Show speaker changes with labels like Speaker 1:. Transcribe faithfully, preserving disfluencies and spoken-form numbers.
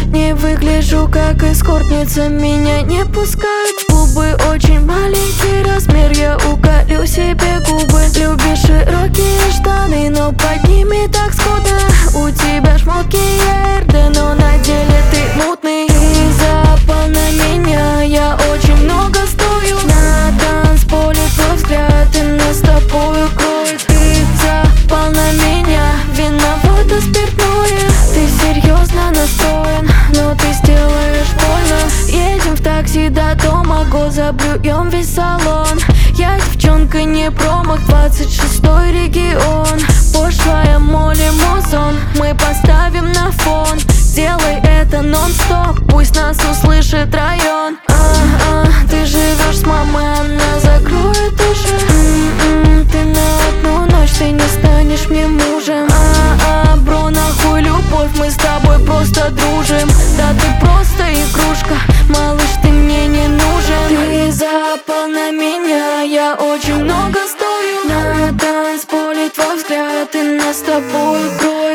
Speaker 1: Не выгляжу как эскортница, меня не пускают. Губы очень маленький размер, я уколю себе губы. Любишь широкие штаны, но под ними так скудно. У тебя шмотки эр дэ, но на деле ты мутный. Ты запал на меня, я очень много стою. На танцполе твой взгляд и нас с тобою кроет. Ты запал на меня, виновата спиртное. Ты серьезно настроен, но ты сделаешь больно. Едем в такси до дома, го заблюем весь салон. Я девчонка не промах, двадцать шестой регион. Пошлая моли музон, мы поставим на фон. Сделай это нон-стоп, пусть нас услышит район. А-а, ты живешь с мамой, она закроет уши. М-м, ты на одну ночь, ты не станешь мне мужем. А-а, бро, нахуй любовь, мы с тобой просто дружим. Да ты просто игрушка, малыш, ты мне не нужен. Ты запал на меня, я очень много стою. На танцполе твой взгляд и нас с тобой кровь.